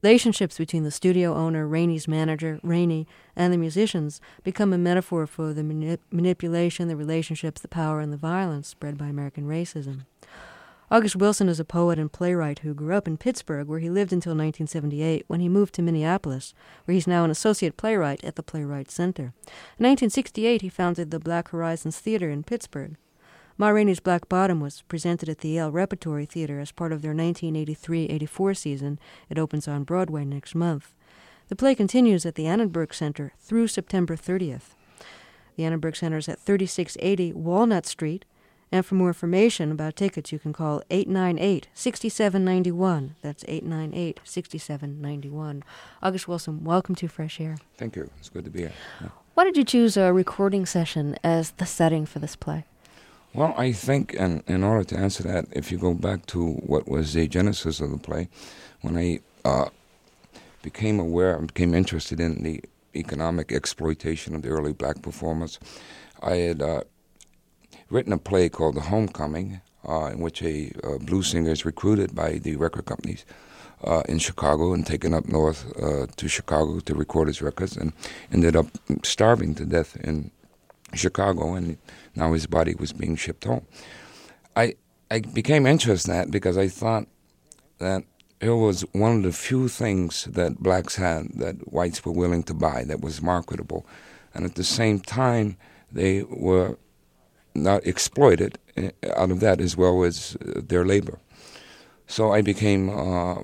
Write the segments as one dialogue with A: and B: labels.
A: relationships between the studio owner, Rainey's manager, Rainey, and the musicians become a metaphor for the manipulation, the relationships, the power, and the violence spread by American racism. August Wilson is a poet and playwright who grew up in Pittsburgh, where he lived until 1978, when he moved to Minneapolis, where he's now an associate playwright at the Playwright Center. In 1968, he founded the Black Horizons Theater in Pittsburgh. Ma Rainey's Black Bottom was presented at the Yale Repertory Theater as part of their 1983-84 season. It opens on Broadway next month. The play continues at the Annenberg Center through September 30th. The Annenberg Center is at 3680 Walnut Street, and for more information about tickets, you can call 898-6791. That's 898-6791. August Wilson, welcome to Fresh Air.
B: Thank you. It's good to be here. Yeah.
A: Why did you choose a recording session as the setting for this play?
B: Well, I think, and in order to answer that, if you go back to what was the genesis of the play, when I became interested in the economic exploitation of the early black performers, I had written a play called The Homecoming, in which a blues singer is recruited by the record companies in Chicago and taken up north to Chicago to record his records, and ended up starving to death in Chicago, and now his body was being shipped home. I became interested in that because I thought that it was one of the few things that blacks had that whites were willing to buy that was marketable, and at the same time they were not exploited out of that as well as their labor. So I became a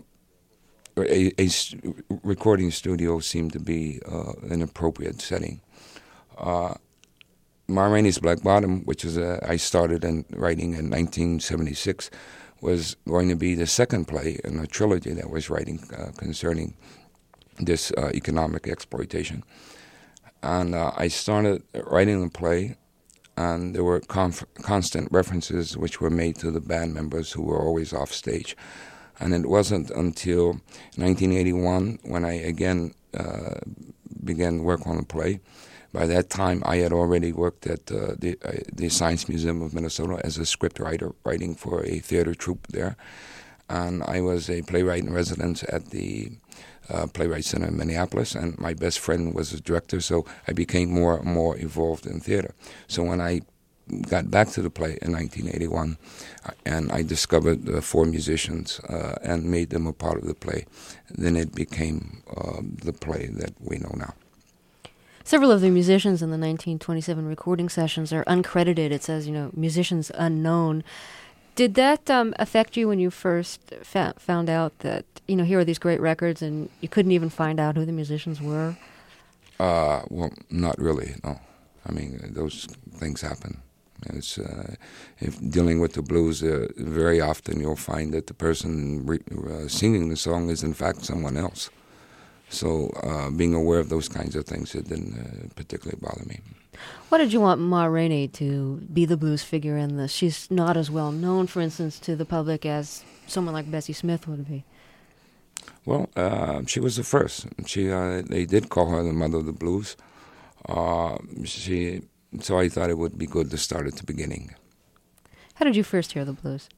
B: recording studio seemed to be an appropriate setting. Ma Rainey's Black Bottom, which is I started writing in 1976, was going to be the second play in a trilogy that was writing concerning this economic exploitation. And I started writing the play, and there were constant references which were made to the band members who were always off stage. And it wasn't until 1981 when I again began work on the play. By that time, I had already worked at the Science Museum of Minnesota as a script writer, writing for a theater troupe there. And I was a playwright in residence at the Playwright Center in Minneapolis, and my best friend was a director, so I became more and more involved in theater. So when I got back to the play in 1981, and I discovered the four musicians and made them a part of the play, then it became the play that we know now.
A: Several of the musicians in the 1927 recording sessions are uncredited. It says, musicians unknown. Did that affect you when you first found out that, here are these great records and you couldn't even find out who the musicians were?
B: Well, not really, no. I mean, those things happen. It's if dealing with the blues, very often you'll find that the person singing the song is in fact someone else. So being aware of those kinds of things, it didn't particularly bother me.
A: Why did you want Ma Rainey to be the blues figure in this? She's not as well known, for instance, to the public as someone like Bessie Smith would be.
B: Well, she was the first. They did call her the mother of the blues. So I thought it would be good to start at the beginning.
A: How did you first hear the blues?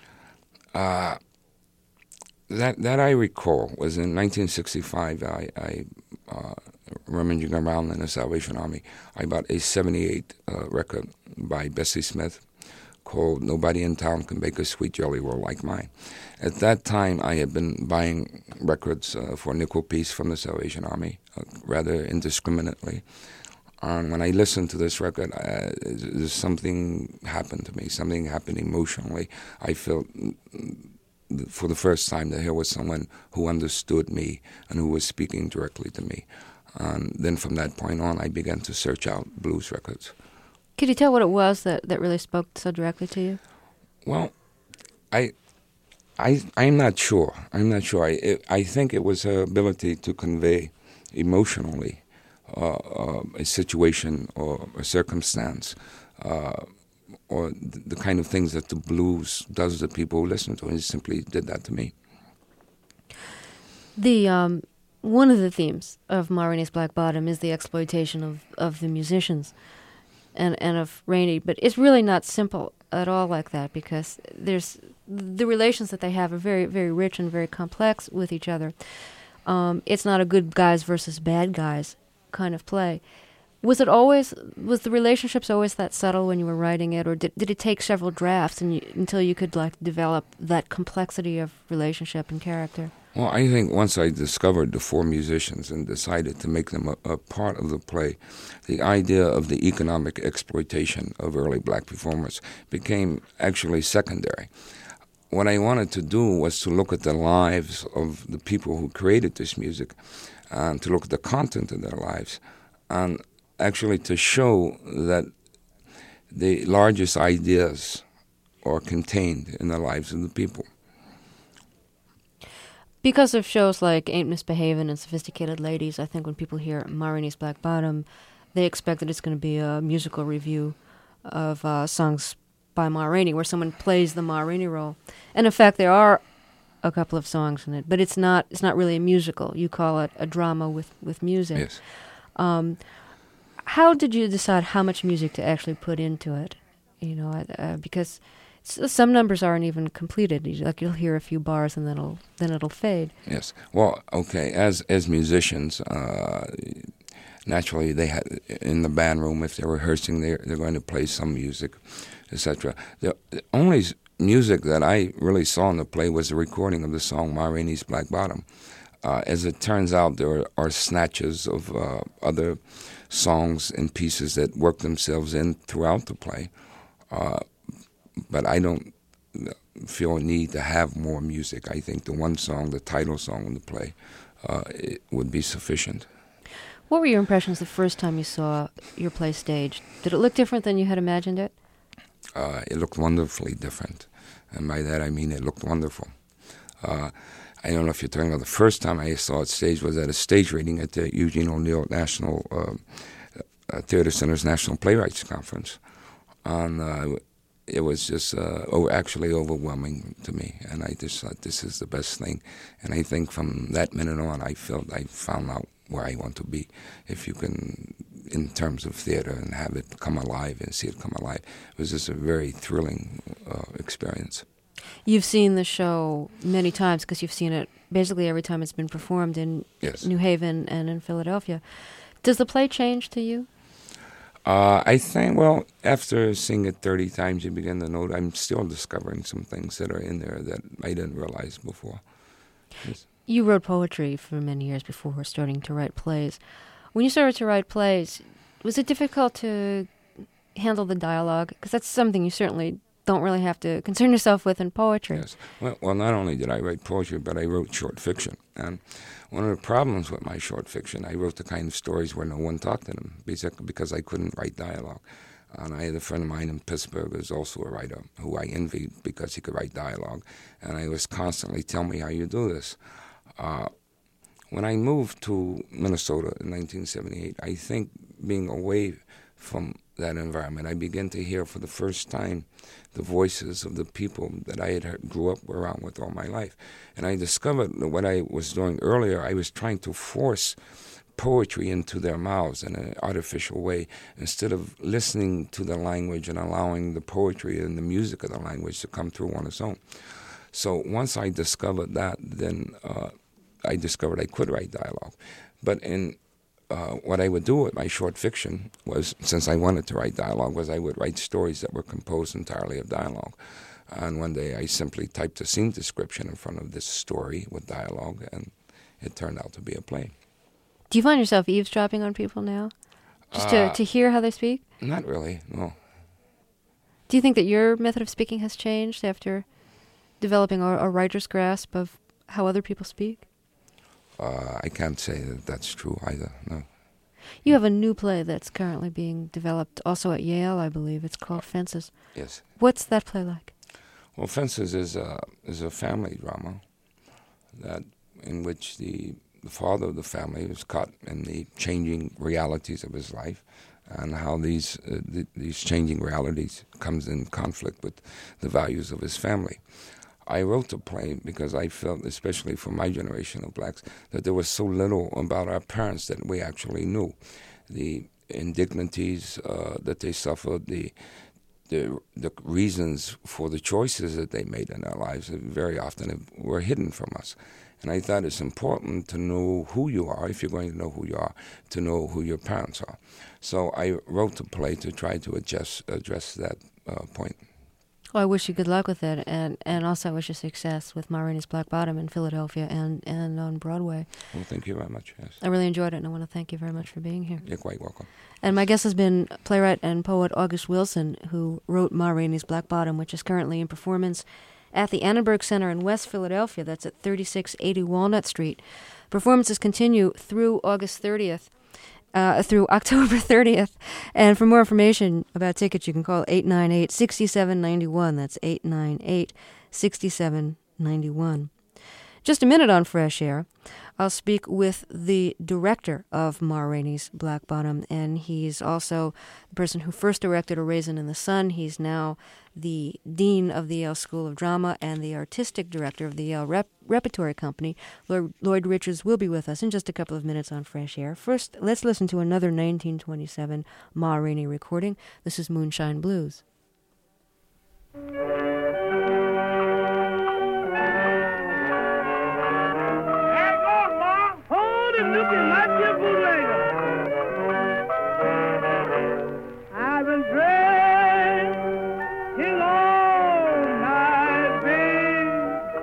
B: That I recall was in 1965. I rummaging around in the Salvation Army. I bought a 78 record by Bessie Smith called Nobody in Town Can Bake a Sweet Jelly Roll Like Mine. At that time, I had been buying records for a nickel piece from the Salvation Army, rather indiscriminately. And when I listened to this record, something happened to me. Something happened emotionally. I felt for the first time that here was someone who understood me and who was speaking directly to me. And then from that point on, I began to search out blues records.
A: Could you tell what it was that really spoke so directly to you?
B: Well, I'm not sure. I think it was her ability to convey emotionally a situation or a circumstance, or the kind of things that the blues does to people who listen to it. It simply did that to me.
A: The one of the themes of Ma Rainey's Black Bottom is the exploitation of the musicians and of Rainey, but it's really not simple at all like that, because there's the relations that they have are very, very rich and very complex with each other. It's not a good guys versus bad guys kind of play. Was the relationships always that subtle when you were writing it, or did it take several drafts until you could like develop that complexity of relationship and character?
B: Well, I think once I discovered the four musicians and decided to make them a part of the play, the idea of the economic exploitation of early black performers became actually secondary. What I wanted to do was to look at the lives of the people who created this music and to look at the content of their lives and actually to show that the largest ideas are contained in the lives of the people.
A: Because of shows like Ain't Misbehavin' and Sophisticated Ladies, I think when people hear Ma Rainey's Black Bottom, they expect that it's going to be a musical review of songs by Ma Rainey, where someone plays the Ma Rainey role. And in fact, there are a couple of songs in it, but it's not really a musical. You call it a drama with music.
B: Yes.
A: How did you decide how much music to actually put into it? Because some numbers aren't even completed. You'll hear a few bars and then it'll fade.
B: Yes. Well, okay. As musicians, naturally they had in the band room, if they're rehearsing, they're going to play some music, etc. The only music that I really saw in the play was the recording of the song Ma Rainey's Black Bottom. As it turns out, there are snatches of other songs and pieces that work themselves in throughout the play, but I don't feel a need to have more music. I think the one song, the title song in the play, it would be sufficient.
A: What were your impressions the first time you saw your play staged? Did it look different than you had imagined it?
B: It looked wonderfully different, and by that I mean it looked wonderful. I don't know if you're talking about the first time I saw it staged was at a stage reading at the Eugene O'Neill National Theater Center's National Playwrights Conference. And it was just actually overwhelming to me. And I just thought, this is the best thing. And I think from that minute on, I felt I found out where I want to be. If you can, in terms of theater, and have it come alive and see it come alive. It was just a very thrilling experience.
A: You've seen the show many times because you've seen it basically every time it's been performed in New Haven and in Philadelphia. Does the play change to you?
B: I think, well, after seeing it 30 times, you begin to note I'm still discovering some things that are in there that I didn't realize before. Yes.
A: You wrote poetry for many years before starting to write plays. When you started to write plays, was it difficult to handle the dialogue? Because that's something you certainly don't really have to concern yourself with in poetry.
B: Yes. Well, not only did I write poetry, but I wrote short fiction. And one of the problems with my short fiction, I wrote the kind of stories where no one talked in them, because I couldn't write dialogue. And I had a friend of mine in Pittsburgh who was also a writer, who I envied because he could write dialogue. And I was constantly telling me how you do this. When I moved to Minnesota in 1978, I think being away from that environment, I began to hear for the first time the voices of the people that I had grew up around with all my life. And I discovered that what I was doing earlier, I was trying to force poetry into their mouths in an artificial way instead of listening to the language and allowing the poetry and the music of the language to come through on its own. So once I discovered that, then I discovered I could write dialogue. But what I would do with my short fiction was, since I wanted to write dialogue, was I would write stories that were composed entirely of dialogue. And one day I simply typed a scene description in front of this story with dialogue, and it turned out to be a play.
A: Do you find yourself eavesdropping on people now? Just to hear how they speak?
B: Not really, no.
A: Do you think that your method of speaking has changed after developing a writer's grasp of how other people speak?
B: I can't say that that's true either, no.
A: You have a new play that's currently being developed also at Yale, I believe. It's called Fences.
B: Yes.
A: What's that play like?
B: Well, Fences is a family drama in which the father of the family is caught in the changing realities of his life, and how these changing realities comes in conflict with the values of his family. I wrote the play because I felt, especially for my generation of blacks, that there was so little about our parents that we actually knew. The indignities that they suffered, the reasons for the choices that they made in their lives very often were hidden from us. And I thought it's important to know who you are, if you're going to know who you are, to know who your parents are. So I wrote the play to try to address that point.
A: Well, I wish you good luck with it, and also I wish you success with Ma Rainey's Black Bottom in Philadelphia and on Broadway.
B: Well, thank you very much, yes.
A: I really enjoyed it, and I want to thank you very much for being here.
B: You're quite welcome.
A: And my guest has been playwright and poet August Wilson, who wrote Ma Rainey's Black Bottom, which is currently in performance at the Annenberg Center in West Philadelphia. That's at 3680 Walnut Street. Performances continue through August 30th. Through October 30th. And for more information about tickets, you can call 898-6791. That's 898-6791. Just a minute on Fresh Air. I'll speak with the director of Ma Rainey's Black Bottom, and he's also the person who first directed A Raisin in the Sun. He's now the dean of the Yale School of Drama and the artistic director of the Yale Repertory Company. Lloyd Richards will be with us in just a couple of minutes on Fresh Air. First, let's listen to another 1927 Ma Rainey recording. This is Moonshine Blues.
C: Looking like your bootlegger. I've been drinking all night, babe,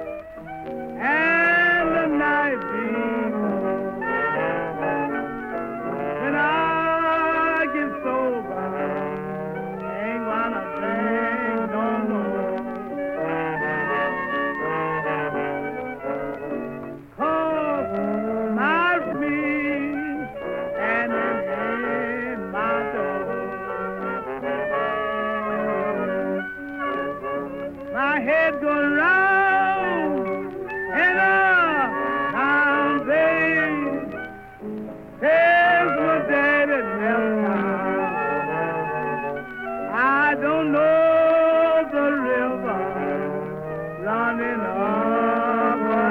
C: and the night beam. When I get sober, ain't gonna drink no more. Head go round and around, babe. There's my daddy now. I don't know the river running up or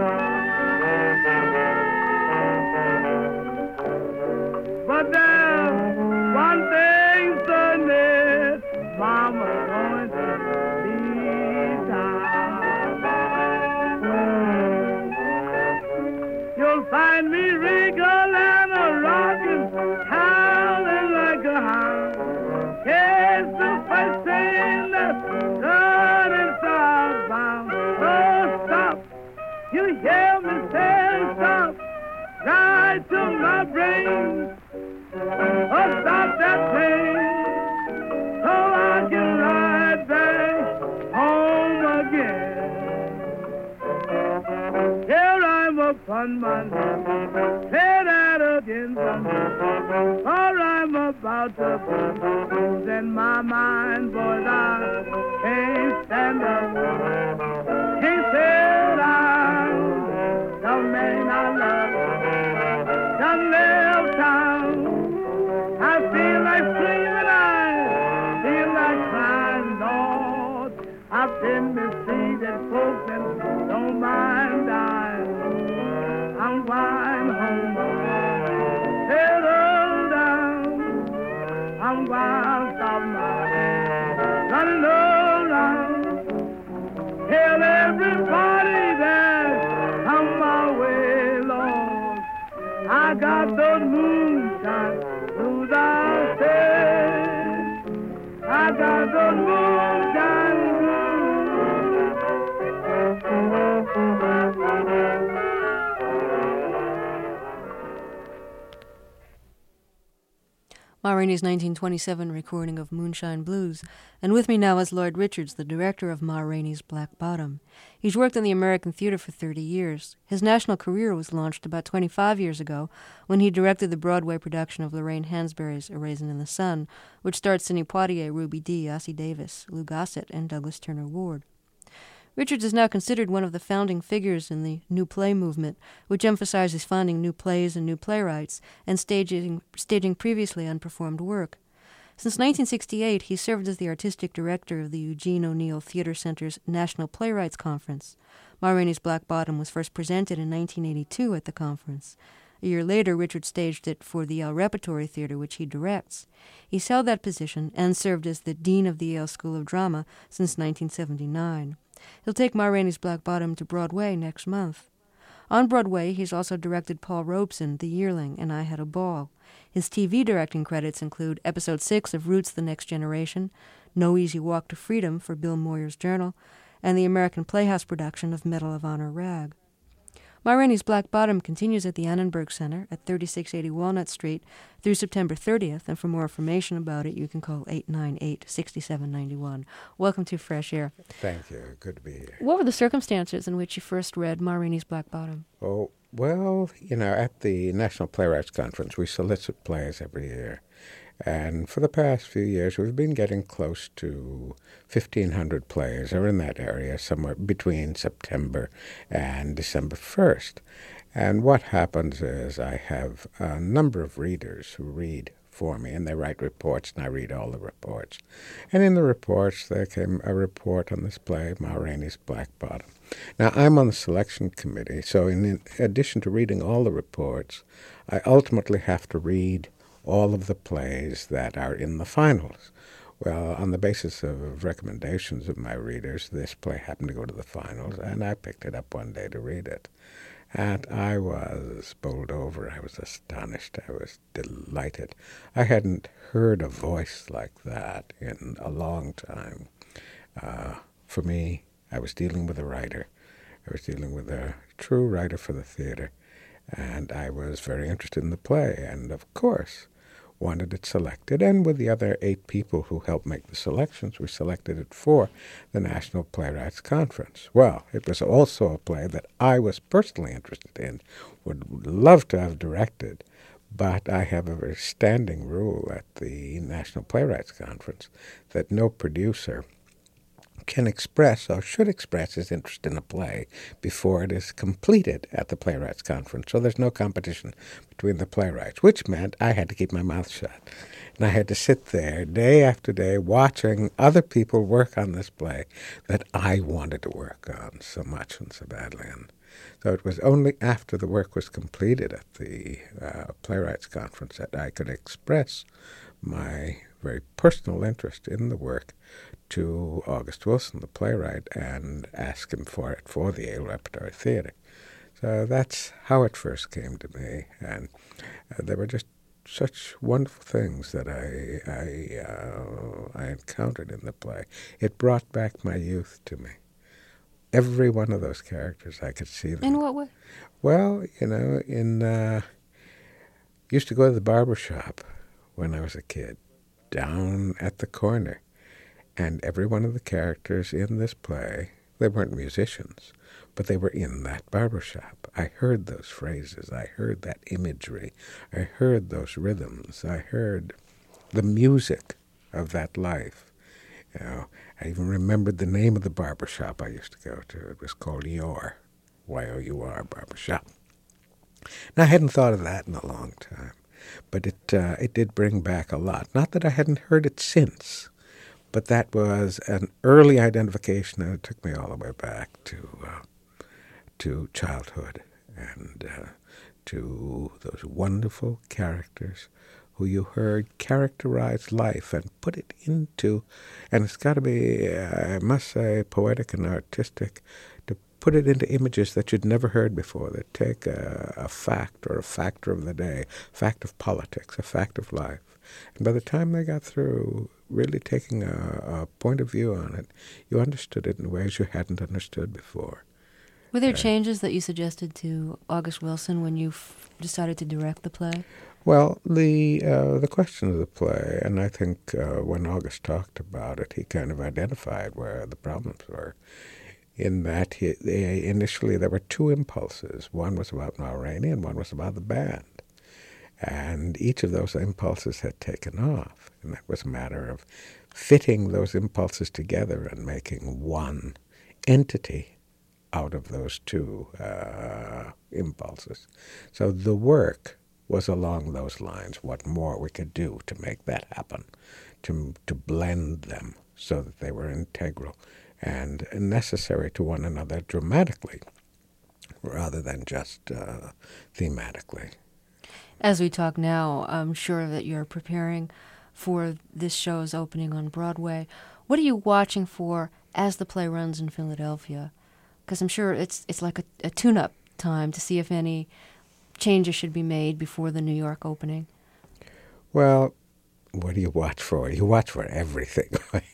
C: down. But there's one thing certain, Mama's going to find me regal and a rockin', howling like a hound. Here's the first thing that's good and southbound. Oh, stop, you hear me say stop, right to my brain. Oh, stop that train, so I can ride back home again. Here I'm upon my knees, say that again, or I'm about to lose in my mind, boys, I can't stand up, can't sit down, the man I love, done left town. I feel like screaming, I feel like crying, Lord, I've been mistreated, folks, and don't mind dying. I'm going home, settle down. I'm going to stop my running around. Tell everybody that I'm my way, Lord. I got those moonshine blues, I say. I got those moonshine
A: Ma Rainey's 1927 recording of Moonshine Blues. And with me now is Lloyd Richards, the director of Ma Rainey's Black Bottom. He's worked in the American theater for 30 years. His national career was launched about 25 years ago when he directed the Broadway production of Lorraine Hansberry's A Raisin in the Sun, which starred Sidney Poitier, Ruby Dee, Ossie Davis, Lou Gossett, and Douglas Turner Ward. Richards is now considered one of the founding figures in the New Play movement, which emphasizes finding new plays and new playwrights and staging previously unperformed work. Since 1968, he served as the artistic director of the Eugene O'Neill Theater Center's National Playwrights Conference. Ma Rainey's Black Bottom was first presented in 1982 at the conference. A year later, Richards staged it for the Yale Repertory Theater, which he directs. He's held that position and served as the dean of the Yale School of Drama since 1979. He'll take Ma Rainey's Black Bottom to Broadway next month. On Broadway, he's also directed Paul Robeson, The Yearling, and I Had a Ball. His TV directing credits include Episode 6 of Roots: The Next Generation, No Easy Walk to Freedom for Bill Moyer's Journal, and the American Playhouse production of Medal of Honor Rag. Ma Rainey's Black Bottom continues at the Annenberg Center at 3680 Walnut Street through September 30th, and for more information about it, you can call 898-6791. Welcome to Fresh Air.
D: Thank you. Good to be here.
A: What were the circumstances in which you first read Ma Rainey's Black Bottom?
D: Oh, well, at the National Playwrights Conference, we solicit plays every year. And for the past few years, we've been getting close to 1,500 plays, or in that area, somewhere between September and December 1st. And what happens is I have a number of readers who read for me, and they write reports, and I read all the reports. And in the reports, there came a report on this play, Ma Rainey's Black Bottom. Now, I'm on the selection committee, so in addition to reading all the reports, I ultimately have to read all of the plays that are in the finals. Well, on the basis of recommendations of my readers, this play happened to go to the finals, and I picked it up one day to read it. And I was bowled over. I was astonished. I was delighted. I hadn't heard a voice like that in a long time. For me, I was dealing with a writer. I was dealing with a true writer for the theater, and I was very interested in the play, and of course wanted it selected. And with the other 8 people who helped make the selections, we selected it for the National Playwrights Conference. Well, it was also a play that I was personally interested in, would love to have directed, but I have a very standing rule at the National Playwrights Conference that no producer can express or should express his interest in a play before it is completed at the Playwrights Conference. So there's no competition between the playwrights, which meant I had to keep my mouth shut. And I had to sit there day after day watching other people work on this play that I wanted to work on so much and so badly. And so it was only after the work was completed at the Playwrights Conference that I could express my very personal interest in the work to August Wilson, the playwright, and ask him for it for the Yale Repertory Theater. So that's how it first came to me, and there were just such wonderful things that I encountered in the play. It brought back my youth to me. Every one of those characters, I could see them.
A: In what way?
D: Well, used to go to the barber shop when I was a kid, down at the corner. And every one of the characters in this play, they weren't musicians, but they were in that barbershop. I heard those phrases. I heard that imagery. I heard those rhythms. I heard the music of that life. I even remembered the name of the barbershop I used to go to. It was called Your, Y-O-U-R, barbershop. Now, I hadn't thought of that in a long time, but it did bring back a lot. Not that I hadn't heard it since, but that was an early identification, and it took me all the way back to childhood and to those wonderful characters who you heard characterize life and put it into, and it's got to be, I must say, poetic and artistic, to put it into images that you'd never heard before, that take a fact or a factor of the day, fact of politics, a fact of life. And by the time they got through really taking a point of view on it, you understood it in ways you hadn't understood before.
A: Were there changes that you suggested to August Wilson when you decided to direct the play?
D: Well, the question of the play, and I think when August talked about it, he kind of identified where the problems were. In that initially there were 2 impulses. One was about Ma Rainey and one was about the band. And each of those impulses had taken off. And that was a matter of fitting those impulses together and making one entity out of those 2 impulses. So the work was along those lines, what more we could do to make that happen, to blend them so that they were integral and necessary to one another dramatically rather than just thematically.
A: As we talk now, I'm sure that you're preparing for this show's opening on Broadway. What are you watching for as the play runs in Philadelphia? Because I'm sure it's like a tune-up time to see if any changes should be made before the New York opening?
D: Well, what do you watch for? You watch for everything.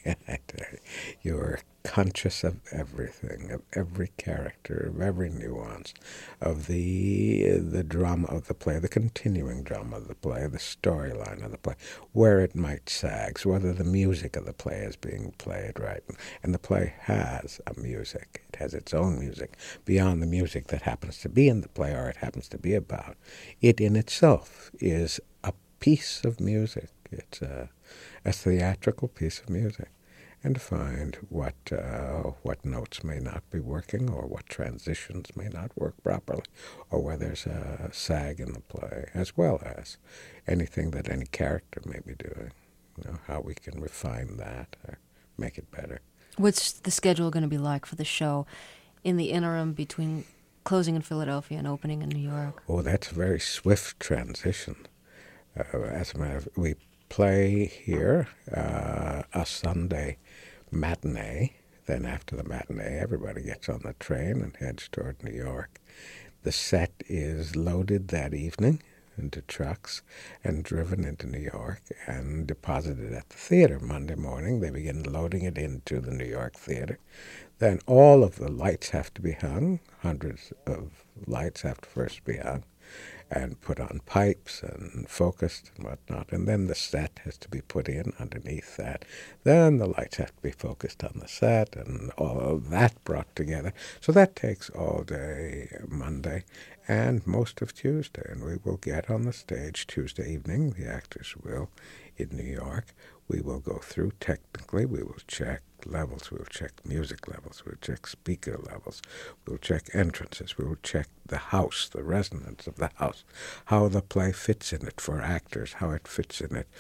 D: You're conscious of everything, of every character, of every nuance, of the drama of the play, the continuing drama of the play, the storyline of the play, where it might sag, whether the music of the play is being played right. And the play has a music. It has its own music beyond the music that happens to be in the play or it happens to be about. It in itself is a piece of music. It's a theatrical piece of music, and to find what notes may not be working, or what transitions may not work properly, or where there's a sag in the play, as well as anything that any character may be doing. How we can refine that or make it better.
A: What's the schedule going to be like for the show in the interim between closing in Philadelphia and opening in New York?
D: Oh, that's a very swift transition. As a matter of we play here a Sunday matinee. Then after the matinee, everybody gets on the train and heads toward New York. The set is loaded that evening into trucks and driven into New York and deposited at the theater. Monday morning, they begin loading it into the New York theater. Then all of the lights have to be hung. Hundreds of lights have to first be hung and put on pipes and focused and whatnot. And then the set has to be put in underneath that. Then the lights have to be focused on the set and all of that brought together. So that takes all day Monday and most of Tuesday. And we will get on the stage Tuesday evening. The actors will in New York. We will go through technically. We will check levels. We will check music levels. We will check speaker levels. We will check entrances. We will check the house, the resonance of the house, how the play fits in it for actors, how it fits in it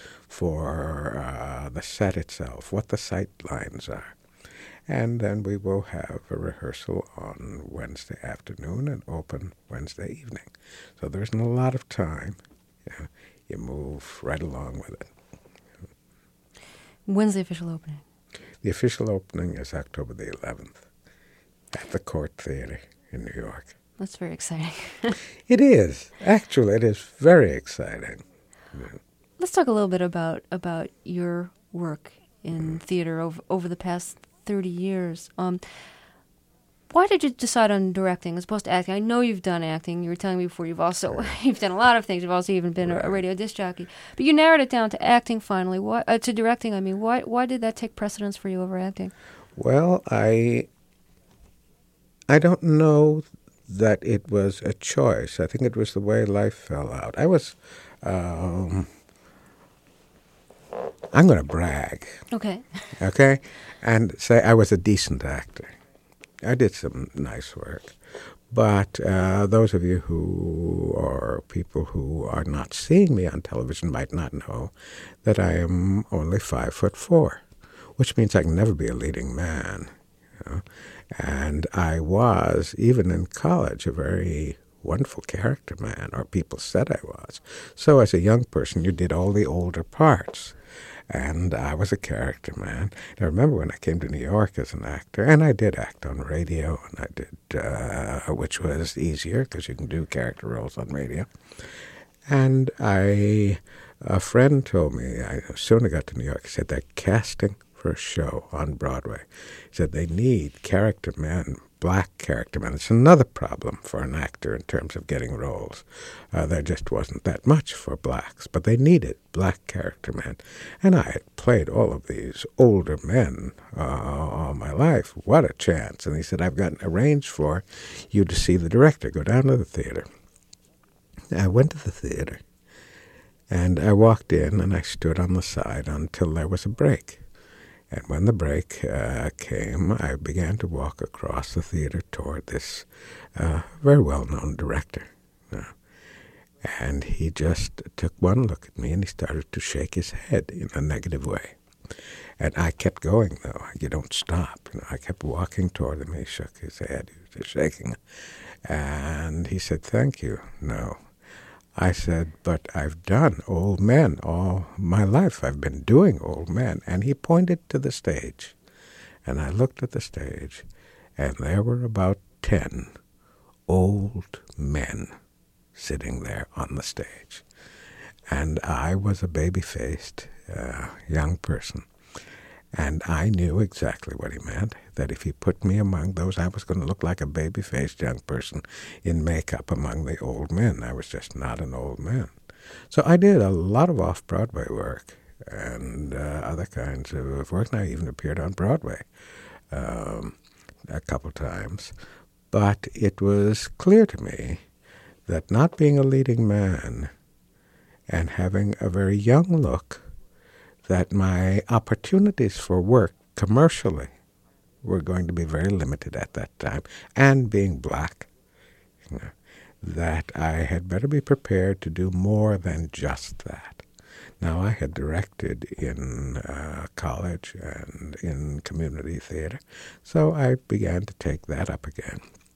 D: for the set itself, what the sight lines are. And then we will have a rehearsal on Wednesday afternoon and open Wednesday evening. So there isn't a lot of time. You move right along with it.
A: When's the official opening?
D: The official opening is October the 11th at the Court Theater in New York.
A: That's very exciting.
D: It is. Actually, it is very exciting.
A: Let's talk a little bit about your work in theater over the past 30 years. Why did you decide on directing as opposed to acting? I know you've done acting. You were telling me before you've done a lot of things. You've also even been a radio disc jockey. But you narrowed it down to acting finally. To directing, I mean. Why did that take precedence for you over acting?
D: Well, I don't know that it was a choice. I think it was the way life fell out. I was, I'm going to brag.
A: Okay.
D: Okay? And say I was a decent actor. I did some nice work. But those of you who are people who are not seeing me on television might not know that I am only 5'4", which means I can never be a leading man. And I was, even in college, a very wonderful character man, or people said I was. So as a young person, you did all the older parts. And I was a character man. And I remember when I came to New York as an actor, and I did act on radio, and I did, which was easier because you can do character roles on radio. And a friend told me, as soon as I got to New York, he said, they're casting for a show on Broadway. He said, they need character men, black character men. It's another problem for an actor in terms of getting roles. There just wasn't that much for blacks, but they needed black character men. And I had played all of these older men all my life. What a chance. And he said, I've got arranged for you to see the director. Go down to the theater. I went to the theater, and I walked in, and I stood on the side until there was a break. And when the break came, I began to walk across the theater toward this very well-known director. And he just took one look at me, and he started to shake his head in a negative way. And I kept going, though. You don't stop. I kept walking toward him. He shook his head. He was just shaking. And he said, thank you. No. I said, but I've done old men all my life. I've been doing old men. And he pointed to the stage. And I looked at the stage, and there were about 10 old men sitting there on the stage. And I was a baby-faced young person. And I knew exactly what he meant, that if he put me among those, I was going to look like a baby-faced young person in makeup among the old men. I was just not an old man. So I did a lot of off-Broadway work and other kinds of work. And I even appeared on Broadway a couple times. But it was clear to me that not being a leading man and having a very young look, that my opportunities for work commercially were going to be very limited at that time, and being black, that I had better be prepared to do more than just that. Now, I had directed in college and in community theater, so I began to take that up again.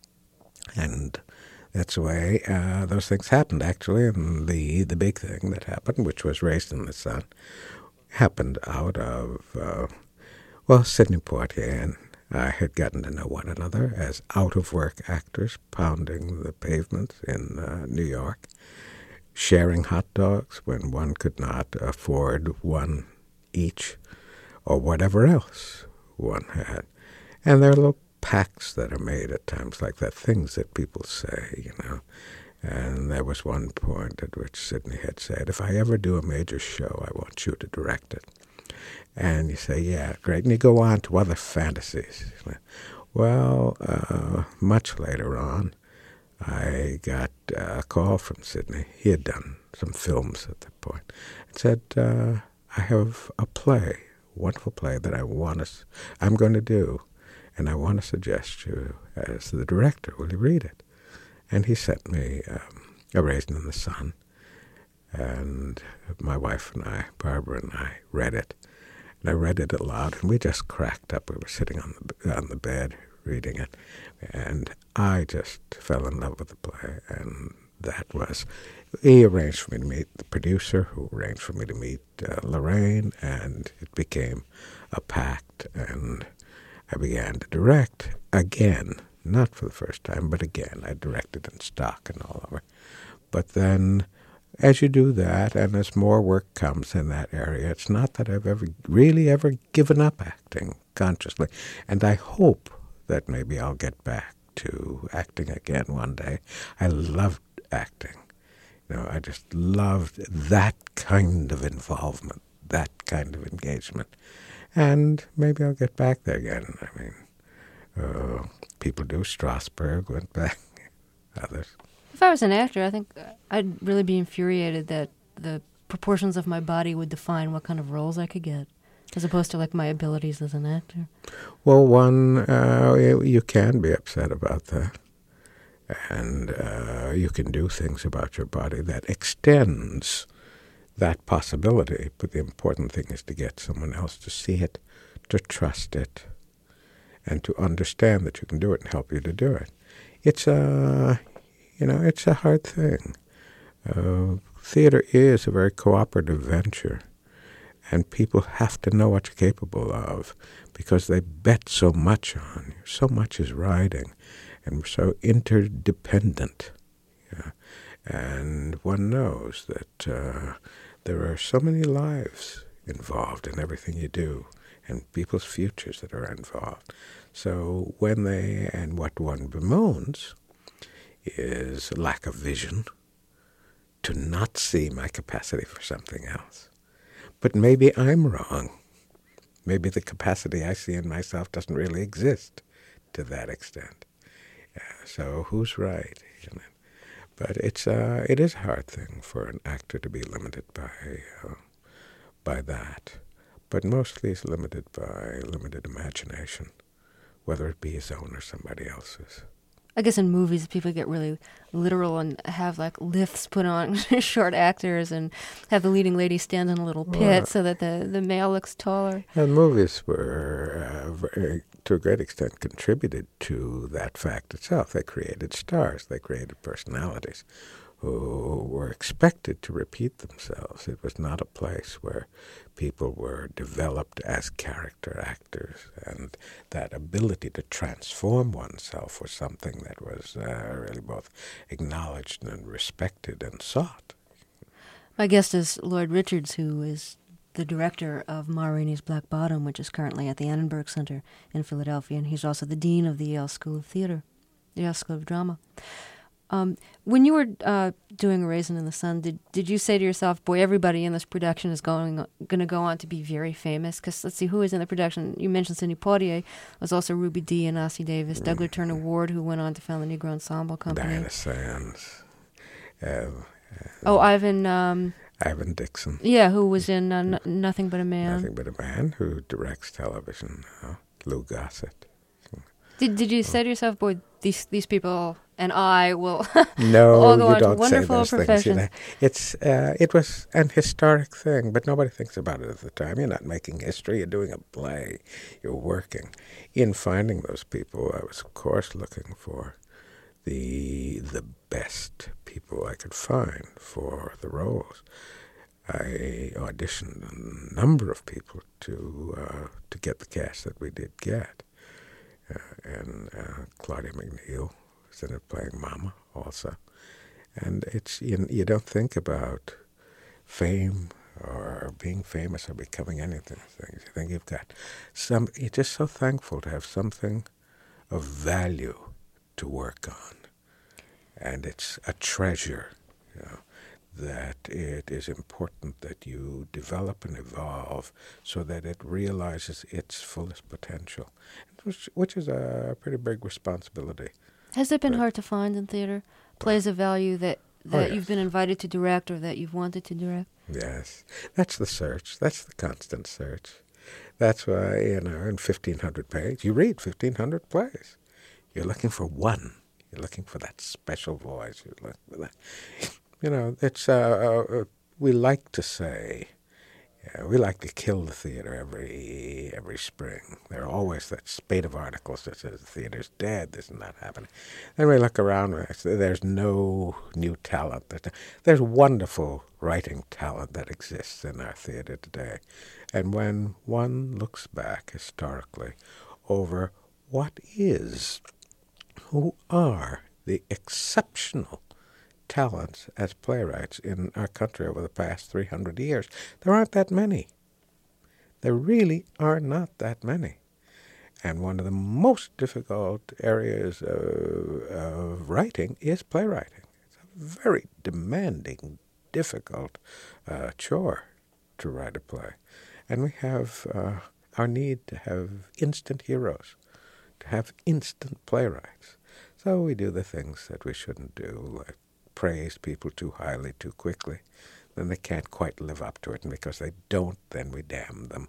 D: And that's the way those things happened, actually. And the big thing that happened, which was Raised in the Sun, happened out of, Sidney Poitier and I had gotten to know one another as out-of-work actors pounding the pavements in New York, sharing hot dogs when one could not afford one each or whatever else one had. And there are little pacts that are made at times like that, things that people say, And there was one point at which Sidney had said, if I ever do a major show, I want you to direct it. And you say, yeah, great. And you go on to other fantasies. Well, much later on, I got a call from Sidney. He had done some films at that point. And said, I have a play, a wonderful play that I'm going to do. And I want to suggest you as the director. Will you read it? And he sent me A Raisin in the Sun. And my wife and I, Barbara and I, read it. And I read it aloud, and we just cracked up. We were sitting on the bed reading it. And I just fell in love with the play. And that was, he arranged for me to meet the producer, who arranged for me to meet Lorraine, and it became a pact. And I began to direct again, not for the first time, but again. I directed in stock and all over. But then, as you do that, and as more work comes in that area, it's not that I've ever given up acting consciously. And I hope that maybe I'll get back to acting again one day. I loved acting. I just loved that kind of involvement, that kind of engagement. And maybe I'll get back there again. I mean, people do. Strasberg went back, others.
A: If I was an actor, I think I'd really be infuriated that the proportions of my body would define what kind of roles I could get, as opposed to, my abilities as an actor.
D: Well, you can be upset about that. And you can do things about your body that extends that possibility, but the important thing is to get someone else to see it, to trust it, and to understand that you can do it and help you to do it. It's a hard thing. Theater is a very cooperative venture, and people have to know what you're capable of because they bet so much on you. So much is riding, and we're so interdependent. And one knows that there are so many lives involved in everything you do, and people's futures that are involved. So what one bemoans is lack of vision, to not see my capacity for something else. But maybe I'm wrong. Maybe the capacity I see in myself doesn't really exist to that extent. So who's right? But it is a hard thing for an actor to be limited by that. But mostly it's limited by limited imagination, whether it be his own or somebody else's.
A: I guess in movies, people get really literal and have lifts put on short actors and have the leading lady stand in a little pit so that the male looks taller.
D: And movies were, to a great extent, contributed to that fact itself. They created stars. They created personalities who were expected to repeat themselves. It was not a place where people were developed as character actors, and that ability to transform oneself was something that was really both acknowledged and respected and sought.
A: My guest is Lloyd Richards, who is the director of Ma Rainey's Black Bottom, which is currently at the Annenberg Center in Philadelphia, and he's also the dean of the Yale School of Theater, the Yale School of Drama. When you were doing A Raisin in the Sun, did you say to yourself, boy, everybody in this production is going to go on to be very famous? Because let's see, who is in the production? You mentioned Sidney Poitier. There's also Ruby Dee and Ossie Davis, Douglas Turner Ward, who went on to found the Negro Ensemble Company.
D: Diana Sands. Ivan Dixon.
A: Yeah, who was in Nothing But a Man.
D: Nothing But a Man, who directs television now. Lou Gossett.
A: Did you say to yourself, boy, these people and I will
D: no,
A: all go
D: you
A: on
D: don't
A: to wonderful
D: say those
A: professions?
D: Things, it was an historic thing, but nobody thinks about it at the time. You're not making history. You're doing a play. You're working. In finding those people, I was, of course, looking for the best people I could find for the roles. I auditioned a number of people to get the cast that we did get. And Claudia McNeil was in it playing Mama also. And it's you don't think about fame or being famous or becoming anything. You think you've got you're just so thankful to have something of value to work on. And it's a treasure, that it is important that you develop and evolve so that it realizes its fullest potential, which is a pretty big responsibility.
A: Has it been hard to find in theater plays of value that
D: yes.
A: you've been invited to direct or that you've wanted to direct?
D: Yes. That's the search. That's the constant search. That's why, in 1,500 pages, you read 1,500 plays. You're looking for one. You're looking for that special voice. You're looking for that. It's we like to say, we like to kill the theater every spring. There are always that spate of articles that says the theater's dead, this is not happening. Then we look around and there's no new talent. There's wonderful writing talent that exists in our theater today. And when one looks back historically over who are the exceptional talents as playwrights in our country over the past 300 years, there aren't that many. There really are not that many. And one of the most difficult areas of writing is playwriting. It's a very demanding, difficult chore to write a play. And we have our need to have instant heroes, to have instant playwrights. So we do the things that we shouldn't do, like praise people too highly too quickly. Then they can't quite live up to it, and because they don't, then we damn them.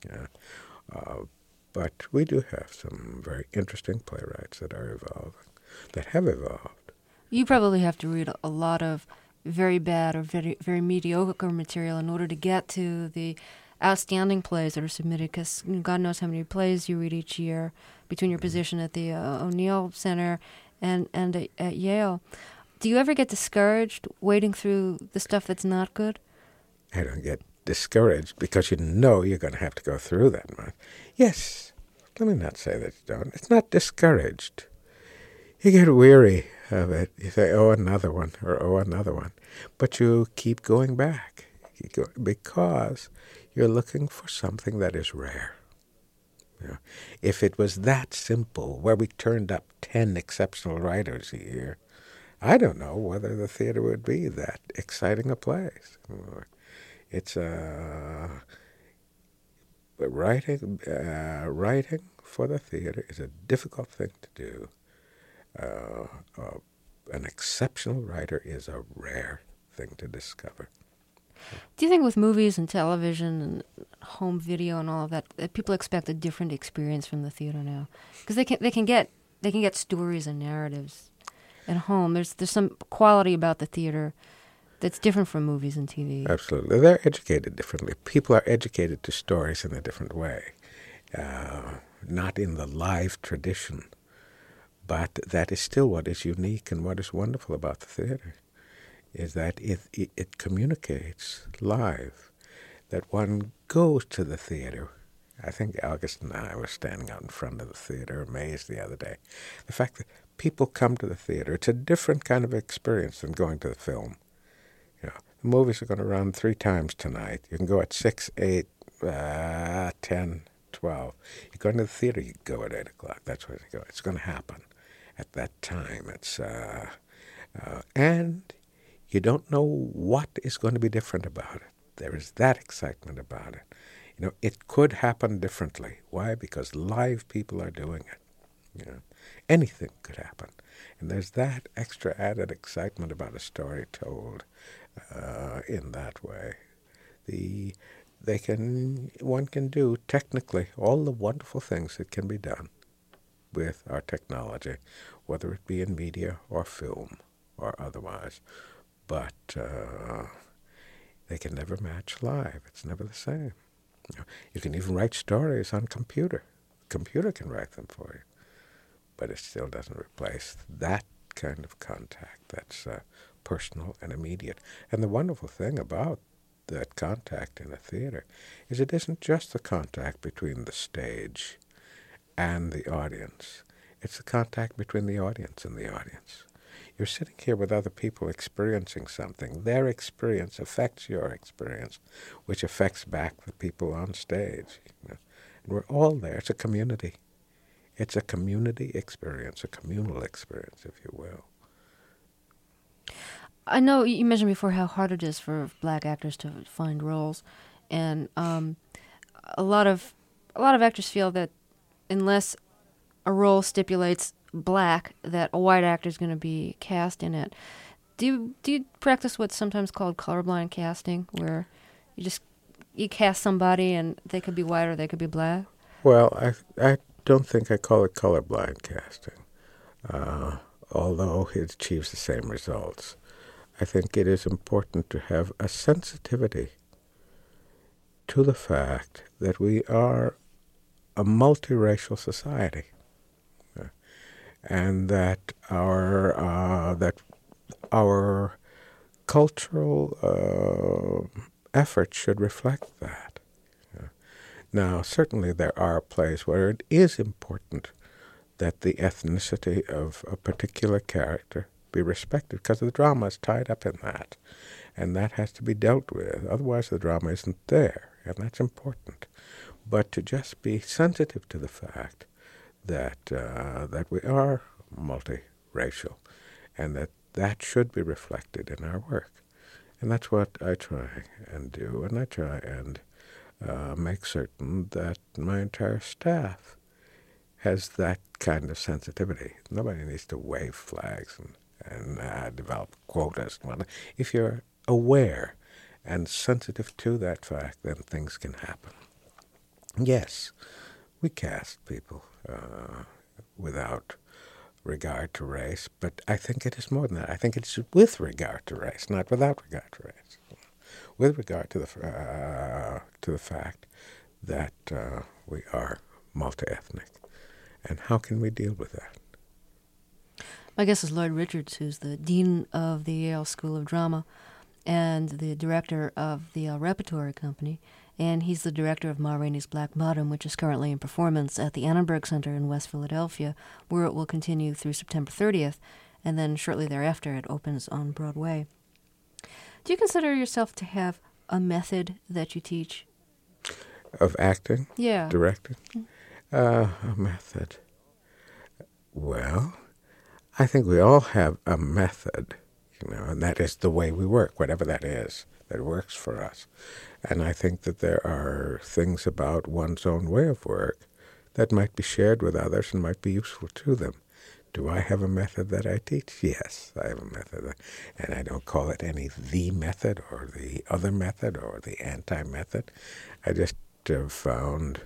D: But we do have some very interesting playwrights that are evolving, that have evolved.
A: You probably have to read a lot of very bad or very, very mediocre material in order to get to the outstanding plays that are submitted, because God knows how many plays you read each year between your position at the O'Neill Center and at Yale. Do you ever get discouraged wading through the stuff that's not good?
D: I don't get discouraged because you're going to have to go through that much. Yes, let me not say that you don't. It's not discouraged. You get weary of it. You say, oh, another one, or oh, another one. But you keep going back because you're looking for something that is rare. If it was that simple, where we turned up 10 exceptional writers a year, I don't know whether the theater would be that exciting a place. It's writing for the theater is a difficult thing to do. An exceptional writer is a rare thing to discover.
A: Do you think with movies and television and home video and all of that people expect a different experience from the theater now? Because they can get stories and narratives at home. There's some quality about the theater that's different from movies and TV.
D: Absolutely. They're educated differently. People are educated to stories in a different way, not in the live tradition. But that is still what is unique and what is wonderful about the theater. is that it communicates live, that one goes to the theater. I think August and I were standing out in front of the theater, amazed the other day. The fact that people come to the theater, it's a different kind of experience than going to the film. You know, the movies are going to run 3 times tonight. You can go at 6, 8, 10, 12. You go into the theater, you go at 8 o'clock. That's where you go. It's going to happen at that time. It's and you don't know what is going to be different about it. There is that excitement about it. You know, it could happen differently. Why? Because live people are doing it. You know, anything could happen. And there's that extra added excitement about a story told in that way. One can do technically all the wonderful things that can be done with our technology, whether it be in media or film or otherwise. But they can never match live. It's never the same. You can even write stories on computer. Computer can write them for you. But it still doesn't replace that kind of contact that's personal and immediate. And the wonderful thing about that contact in a theater is it isn't just the contact between the stage and the audience. It's the contact between the audience and the audience. You're sitting here with other people experiencing something. Their experience affects your experience, which affects back the people on stage. You know? And we're all there. It's a community. It's a community experience, a communal experience, if you will.
A: I know you mentioned before how hard it is for black actors to find roles, and a lot of actors feel that unless a role stipulates black, that a white actor is going to be cast in it. Do you practice what's sometimes called colorblind casting, where you cast somebody and they could be white or they could be black?
D: Well, I don't think I call it colorblind casting, although it achieves the same results. I think it is important to have a sensitivity to the fact that we are a multiracial society, and that our cultural efforts should reflect that. Now, certainly there are plays where it is important that the ethnicity of a particular character be respected, because the drama is tied up in that, and that has to be dealt with. Otherwise, the drama isn't there, and that's important. But to just be sensitive to the fact that we are multiracial, and that should be reflected in our work. And that's what I try and do, and I try and make certain that my entire staff has that kind of sensitivity. Nobody needs to wave flags and develop quotas and whatnot. If you're aware and sensitive to that fact, then things can happen. Yes, we cast people without regard to race, but I think it is more than that. I think it's with regard to race, not without regard to race. With regard to the fact that we are multi-ethnic, and how can we deal with that?
A: My guest is Lloyd Richards, who's the dean of the Yale School of Drama and the director of the Yale Repertory Company, and he's the director of Ma Rainey's Black Bottom, which is currently in performance at the Annenberg Center in West Philadelphia, where it will continue through September 30th, and then shortly thereafter it opens on Broadway. Do you consider yourself to have a method that you teach?
D: Of acting?
A: Yeah.
D: Directing? A method. Well, I think we all have a method, and that is the way we work, whatever that is, that works for us. And I think that there are things about one's own way of work that might be shared with others and might be useful to them. Do I have a method that I teach? Yes, I have a method. And I don't call it the method or the other method or the anti-method. I just have found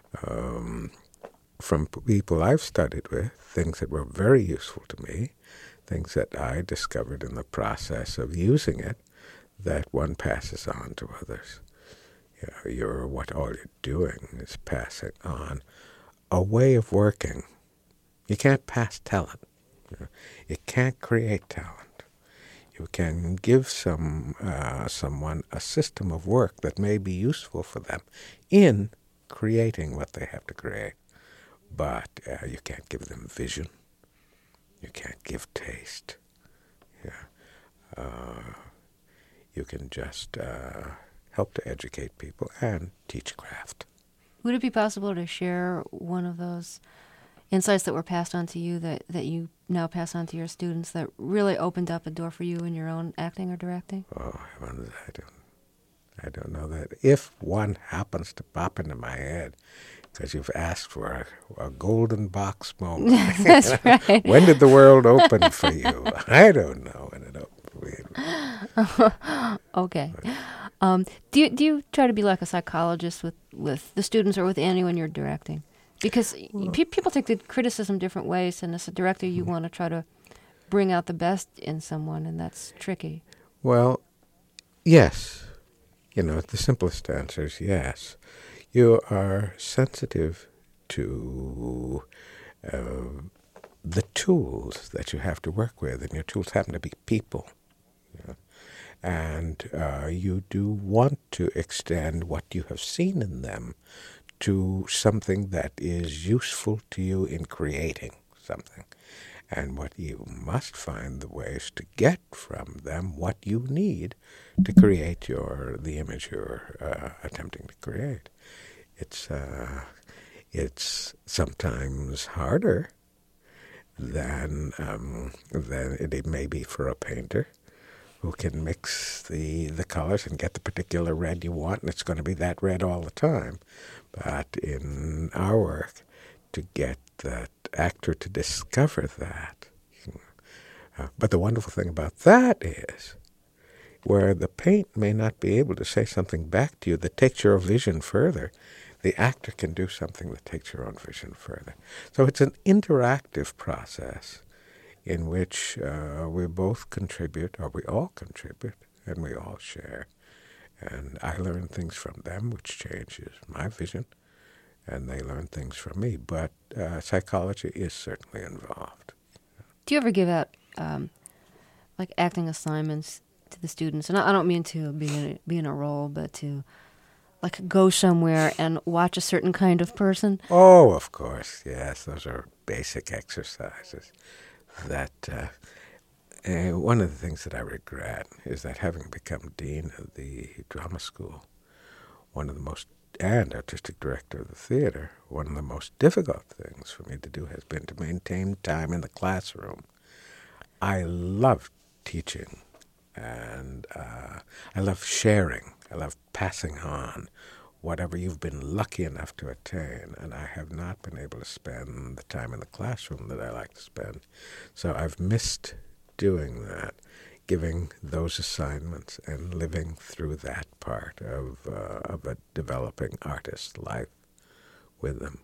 D: from people I've studied with things that were very useful to me, things that I discovered in the process of using it that one passes on to others. What all you're doing is passing on a way of working. You can't pass talent. You can't create talent. You can give someone a system of work that may be useful for them in creating what they have to create. But you can't give them vision. You can't give taste. Yeah. You can just help to educate people and teach craft.
A: Would it be possible to share one of those insights that were passed on to you that you now pass on to your students that really opened up a door for you in your own acting or directing?
D: Oh, heavens, I don't know that. If one happens to pop into my head, because you've asked for a golden box moment.
A: That's right.
D: When did the world open for you? I don't know when it opened for you.
A: Okay. Do you try to be like a psychologist with the students or with anyone you're directing? Because people take the criticism different ways, and as a director, you want to try to bring out the best in someone, and that's tricky.
D: Well, yes. The simplest answer is yes. You are sensitive to the tools that you have to work with, and your tools happen to be people. And you do want to extend what you have seen in them to something that is useful to you in creating something. And what you must find the ways to get from them what you need to create the image you're attempting to create. It's sometimes harder than it may be for a painter who can mix the colors and get the particular red you want, and it's going to be that red all the time. But in our work, to get that actor to discover that. But the wonderful thing about that is, where the paint may not be able to say something back to you that takes your vision further, the actor can do something that takes your own vision further. So it's an interactive process in which we both contribute, or we all contribute, and we all share. And I learn things from them, which changes my vision, and they learn things from me. But psychology is certainly involved.
A: Do you ever give out like acting assignments to the students? And I don't mean to be in a role, but to like go somewhere and watch a certain kind of person?
D: Oh, of course, yes. Those are basic exercises. That one of the things that I regret is that having become dean of the drama school, and artistic director of the theater, one of the most difficult things for me to do has been to maintain time in the classroom. I love teaching, and I love sharing. I love passing on whatever you've been lucky enough to attain, and I have not been able to spend the time in the classroom that I like to spend. So I've missed doing that, giving those assignments and living through that part of a developing artist's life with them.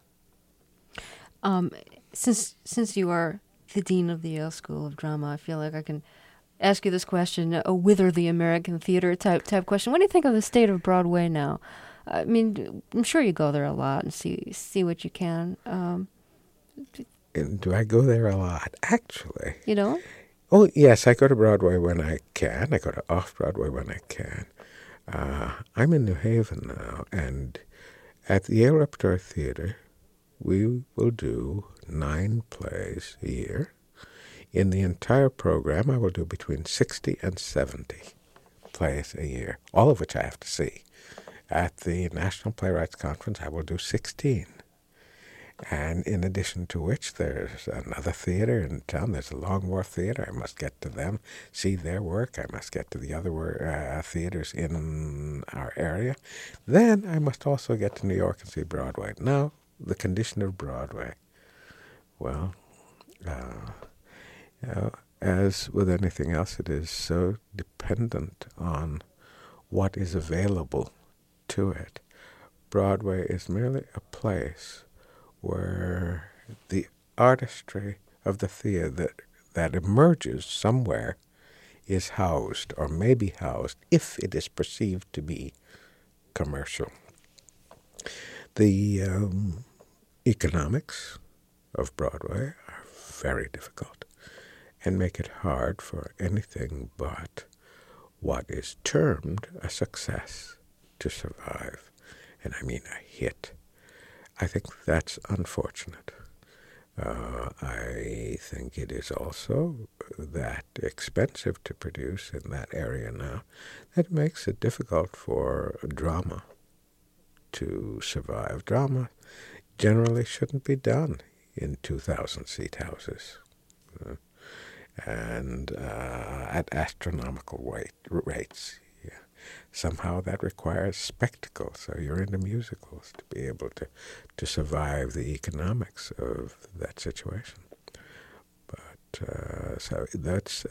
A: Since you are the dean of the Yale School of Drama, I feel like I can ask you this question, a wither the American theater type question. What do you think of the state of Broadway now? I mean, I'm sure you go there a lot and see what you can.
D: And do I go there a lot? Actually.
A: You don't?
D: Oh, yes, I go to Broadway when I can. I go to Off-Broadway when I can. I'm in New Haven now, and at the Yale Repertory Theater, we will do 9 plays a year. In the entire program, I will do between 60 and 70 plays a year, all of which I have to see. At the National Playwrights Conference, I will do 16. And in addition to which, there's another theater in town. There's a Long Wharf Theater. I must get to them, see their work. I must get to the other theaters in our area. Then I must also get to New York and see Broadway. Now, the condition of Broadway. Well, as with anything else, it is so dependent on what is available to it. Broadway is merely a place where the artistry of the theater that emerges somewhere is housed, or may be housed, if it is perceived to be commercial. The economics of Broadway are very difficult, and make it hard for anything but what is termed a success to survive. And I mean a hit. I think that's unfortunate. I think it is also that expensive to produce in that area now that makes it difficult for drama to survive. Drama generally shouldn't be done in 2,000-seat houses and at astronomical rates. Yeah. Somehow that requires spectacle, so you're into musicals to be able to survive the economics of that situation. But so that's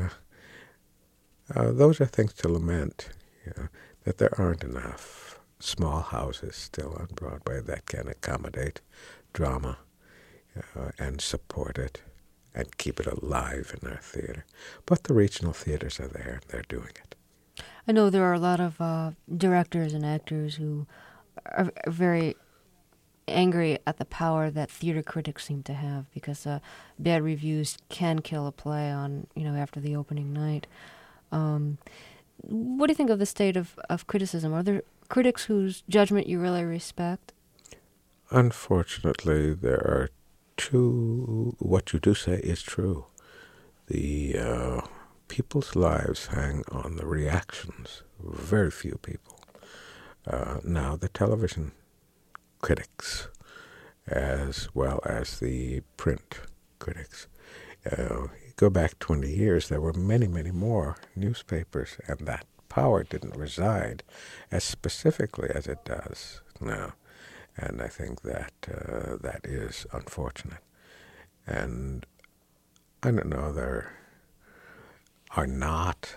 D: those are things to lament, that there aren't enough small houses still on Broadway that can accommodate drama and support it and keep it alive in our theater. But the regional theaters are there, and they're doing it.
A: I know there are a lot of directors and actors who are very angry at the power that theater critics seem to have, because bad reviews can kill a play on, after the opening night. What do you think of the state of criticism? Are there critics whose judgment you really respect?
D: Unfortunately, there are two. What you do say is true. The people's lives hang on the reactions of very few people. Now, the television critics, as well as the print critics, go back 20 years, there were many, many more newspapers, and that power didn't reside as specifically as it does now. And I think that that is unfortunate. And I don't know, there are not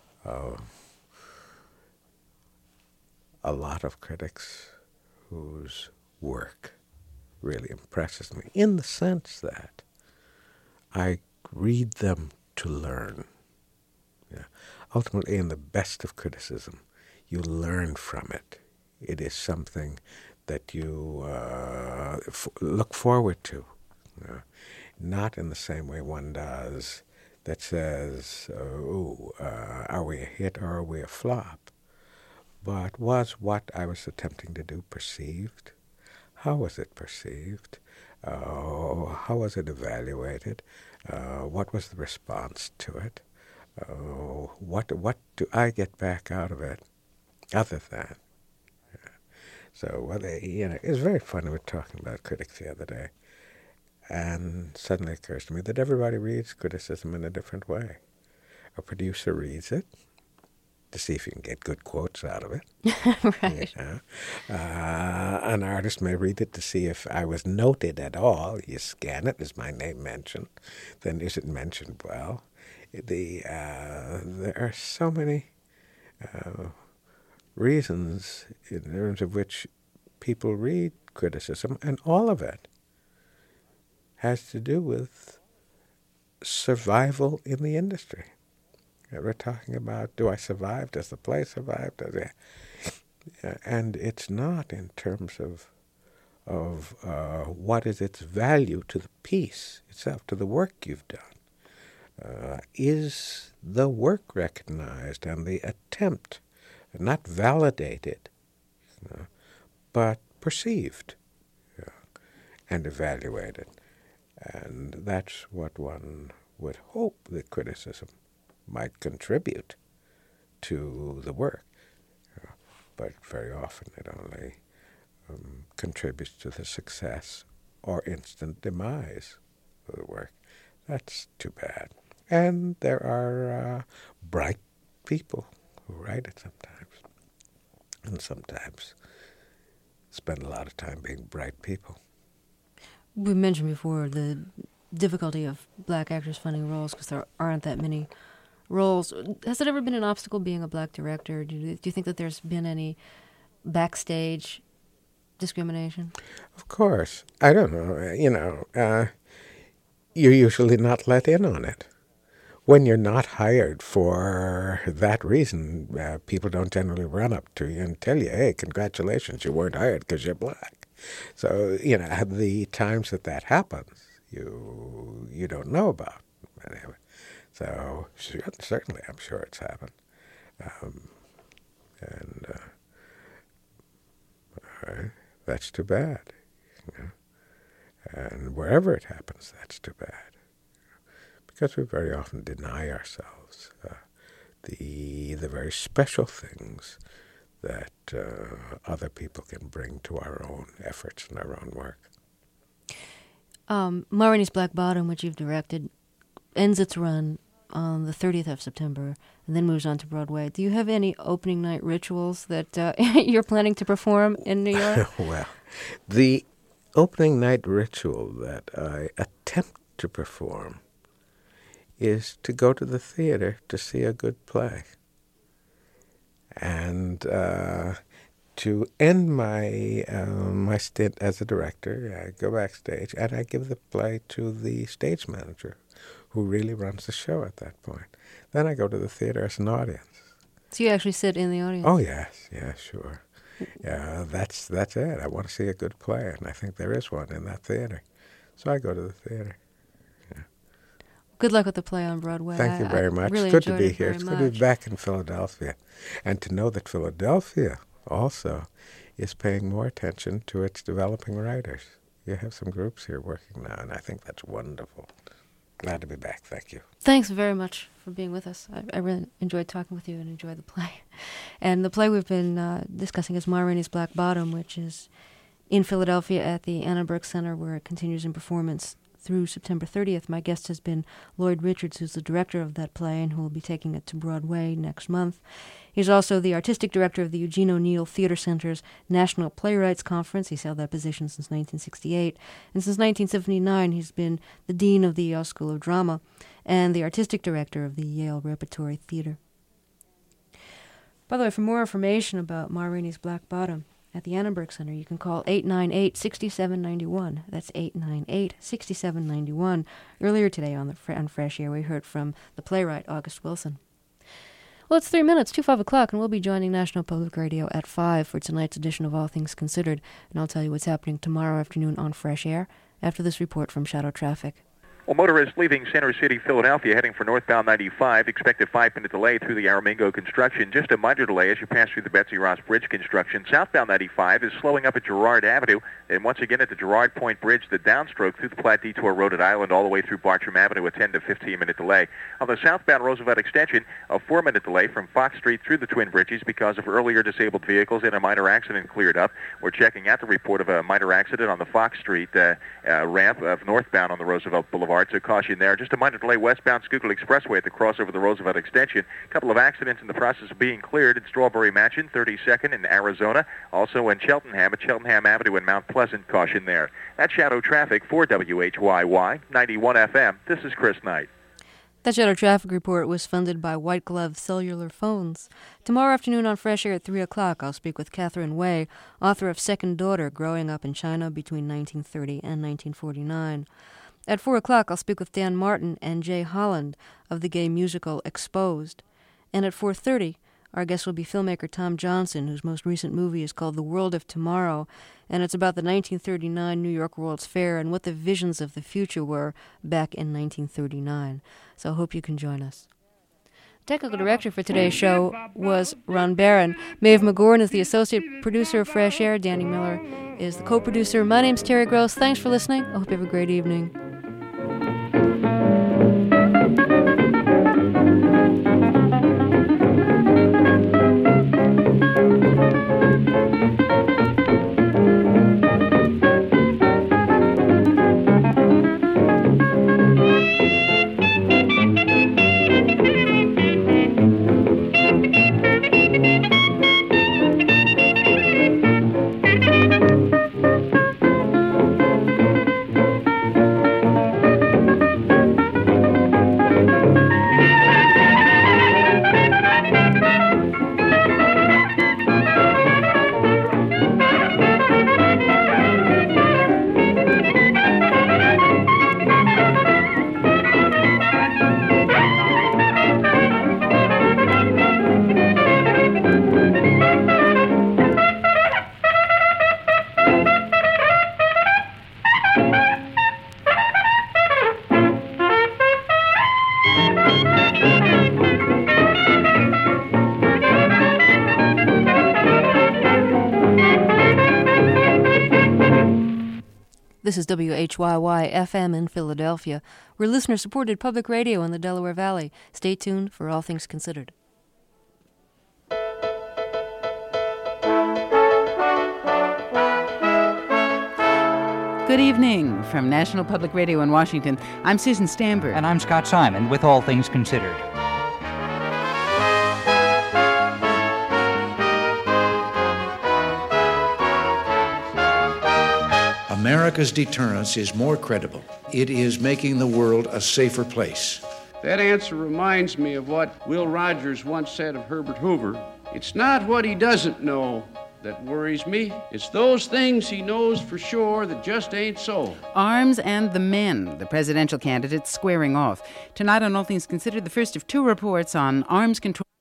D: a lot of critics whose work really impresses me, in the sense that I read them to learn. Ultimately, in the best of criticism, you learn from it. It is something that you look forward to, not in the same way one does that says, are we a hit or are we a flop? But was what I was attempting to do perceived? How was it perceived? How was it evaluated? What was the response to it? What do I get back out of it other than? So, it was very funny. We were talking about critics the other day, and suddenly it occurs to me that everybody reads criticism in a different way. A producer reads it to see if you can get good quotes out of it.
A: Right.
D: An artist may read it to see if I was noted at all. You scan it, is my name mentioned? Then is it mentioned well? There are so many reasons in terms of which people read criticism, and all of it has to do with survival in the industry. We're talking about, do I survive? Does the play survive? And it's not in terms of what is its value to the piece itself, to the work you've done. Is the work recognized and the attempt not validated, but perceived and evaluated? And that's what one would hope that criticism might contribute to the work. But very often it only contributes to the success or instant demise of the work. That's too bad. And there are bright people who write it sometimes, and sometimes spend a lot of time being bright people.
A: We mentioned before the difficulty of black actors finding roles because there aren't that many roles. Has it ever been an obstacle being a black director? Do you think that there's been any backstage discrimination?
D: Of course. I don't know. You're usually not let in on it. When you're not hired for that reason, people don't generally run up to you and tell you, hey, congratulations, you weren't hired because you're black. So, the times that happens, you don't know about. So certainly, I'm sure it's happened. That's too bad. And wherever it happens, that's too bad. Because we very often deny ourselves the very special things that other people can bring to our own efforts and our own work.
A: Ma Rainey's Black Bottom, which you've directed, ends its run on the 30th of September and then moves on to Broadway. Do you have any opening night rituals that you're planning to perform in New York?
D: Well, the opening night ritual that I attempt to perform is to go to the theater to see a good play. And to end my my stint as a director, I go backstage and I give the play to the stage manager, who really runs the show at that point. Then I go to the theater as an audience.
A: So you actually sit in the audience?
D: Oh yes, sure. Yeah, that's it. I want to see a good play, and I think there is one in that theater. So I go to the theater.
A: Good luck with the play on Broadway.
D: Thank you very much.
A: Really
D: it's good to be
A: it
D: here.
A: very
D: It's
A: much.
D: good to be back in Philadelphia. And to know that Philadelphia also is paying more attention to its developing writers. You have some groups here working now, and I think that's wonderful. Glad to be back. Thank you.
A: Thanks very much for being with us. I really enjoyed talking with you and enjoyed the play. And the play we've been discussing is Ma Rainey's Black Bottom, which is in Philadelphia at the Annenberg Center, where it continues in performance through September 30th. My guest has been Lloyd Richards, who's the director of that play and who will be taking it to Broadway next month. He's also the artistic director of the Eugene O'Neill Theater Center's National Playwrights Conference. He's held that position since 1968. And since 1979, he's been the dean of the Yale School of Drama and the artistic director of the Yale Repertory Theater. By the way, for more information about Ma Rainey's Black Bottom at the Annenberg Center, you can call 898-6791. That's 898-6791. Earlier today on Fresh Air, we heard from the playwright August Wilson. Well, it's 3 minutes to 5 o'clock, and we'll be joining National Public Radio at 5 for tonight's edition of All Things Considered, and I'll tell you what's happening tomorrow afternoon on Fresh Air after this report from Shadow Traffic.
E: Well, motorists leaving Center City, Philadelphia, heading for northbound 95, expect a 5-minute delay through the Aramingo construction. Just a minor delay as you pass through the Betsy Ross Bridge construction. Southbound 95 is slowing up at Girard Avenue. And once again at the Girard Point Bridge, the downstroke through the Platte Detour Road at Island all the way through Bartram Avenue, a 10 to 15-minute delay. On the southbound Roosevelt extension, a 4-minute delay from Fox Street through the Twin Bridges because of earlier disabled vehicles and a minor accident cleared up. We're checking out the report of a minor accident on the Fox Street ramp of northbound on the Roosevelt Boulevard, so caution there. Just a minor delay westbound Schuylkill Expressway at the crossover of the Roosevelt extension. A couple of accidents in the process of being cleared in Strawberry Mansion, 32nd in Arizona. Also in Cheltenham at Cheltenham Avenue and Mount Pleasant, caution there. That's Shadow Traffic for WHYY 91 FM. This is Chris Knight.
A: That Shadow Traffic Report was funded by White Glove Cellular Phones. Tomorrow afternoon on Fresh Air at 3 o'clock, I'll speak with Catherine Wei, author of Second Daughter, Growing Up in China Between 1930 and 1949. At 4 o'clock, I'll speak with Dan Martin and Jay Holland of the gay musical Exposed. And at 4:30, our guest will be filmmaker Tom Johnson, whose most recent movie is called The World of Tomorrow, and it's about the 1939 New York World's Fair and what the visions of the future were back in 1939. So I hope you can join us. Technical director for today's show was Ron Barron. Maeve McGorn is the associate producer of Fresh Air. Danny Miller is the co-producer. My name's Terry Gross. Thanks for listening. I hope you have a great evening. This is WHYY-FM in Philadelphia. We're listener-supported public radio in the Delaware Valley. Stay tuned for All Things Considered.
F: Good evening from National Public Radio in Washington. I'm Susan Stamberg.
G: And I'm Scott Simon with All Things Considered.
H: America's deterrence is more credible. It is making the world a safer place.
I: That answer reminds me of what Will Rogers once said of Herbert Hoover. It's not what he doesn't know that worries me. It's those things he knows for sure that just ain't so.
F: Arms and the men, the presidential candidates squaring off. Tonight on All Things Considered, the first of two reports on arms control.